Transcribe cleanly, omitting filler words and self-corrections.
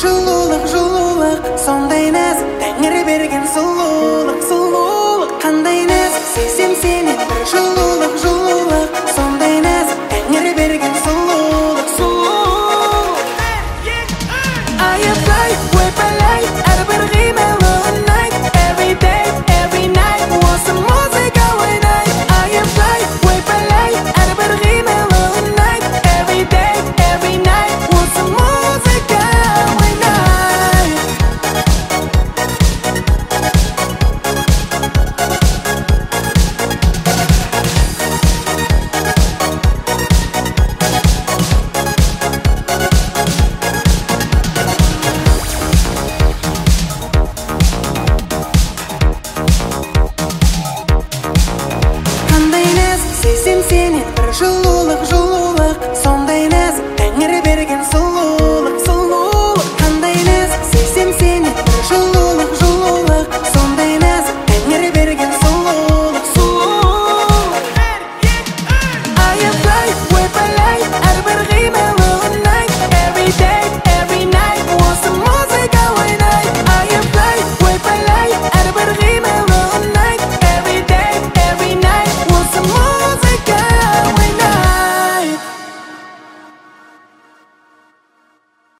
жылулық жылулық сондай нәзік тәңір берген сұлулық сұлулық қандай нәзік сезем сенен бір жылулық жылулық сондай нәзік тәңір берген сұлулық сұлулық аяпай ойпалай әрбір қимылы ұнайды every day every night осы музыка ойнайды аяпай ойпалай әрбір қимылы ұнайды every day every night осы музыка ойнайды қандай нәзік сезем сенен бір жылулық жылулық сондай